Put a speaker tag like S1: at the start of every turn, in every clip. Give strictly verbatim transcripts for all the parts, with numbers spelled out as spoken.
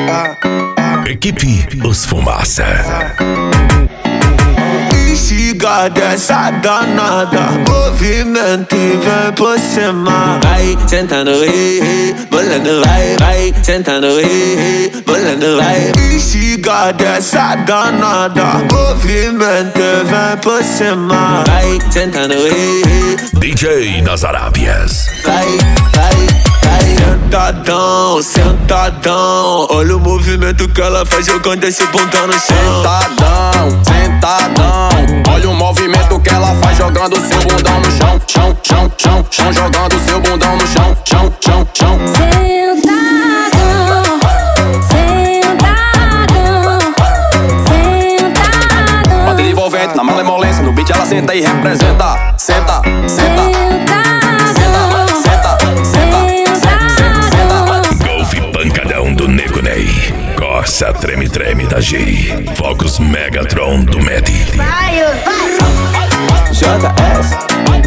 S1: Equipe Os Fumaça.
S2: Instiga dessa danada, movimento e vem por cima. Vai sentando, ei, ei, bolando, vai, vai sentando, ei, ei, bolando, vai. Instiga dessa danada, movimento e vem por cima. Vai sentando, ei, ei,
S1: D J nas Arábias.
S2: vai, vai. Sentadão, sentadão, olha o movimento que ela faz jogando esse bundão no chão.
S3: Sentadão, sentadão, olha o movimento que ela faz jogando seu bundão no chão. Chão, chão, chão, chão, jogando seu bundão no chão. Chão, chão, chão.
S4: Sentadão, sentadão, sentadão.
S3: Bater envolvente na malemolência, no beat ela senta e representa. Senta, senta.
S1: Do Nego Ney, Corsa Treme Treme da G, Focus Megatron do Medi.
S4: Vai, vai.
S2: J S.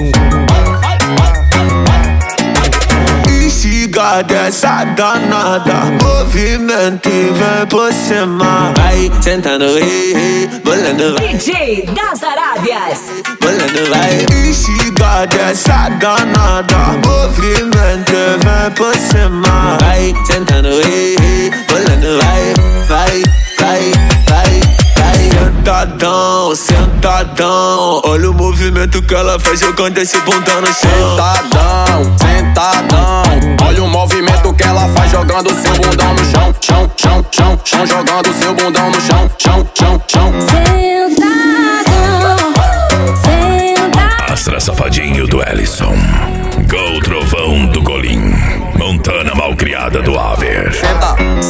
S2: Instiga dessa danada, movimento e vem por cima. Vai sentando, ei, ei, bolando, vai.
S5: D J das Arábias.
S2: Bolando, vai. Instiga dessa danada, movimento e vem por cima. Vai sentando, ei, ei, bolando, vai. Vai, vai, vai, vai. Sentadão, sentadão, olha o movimento que ela faz jogando esse bundão no chão.
S3: Sentadão, sentadão, olha o movimento que ela faz jogando seu bundão no chão. Chão, chão, chão, chão, jogando seu bundão no chão. Chão, chão, chão.
S4: Sentadão, sentadão.
S1: Astra Safadinho do Ellison, Gol Trovão do Golim, Montana Malcriada do Aver.
S3: Senta,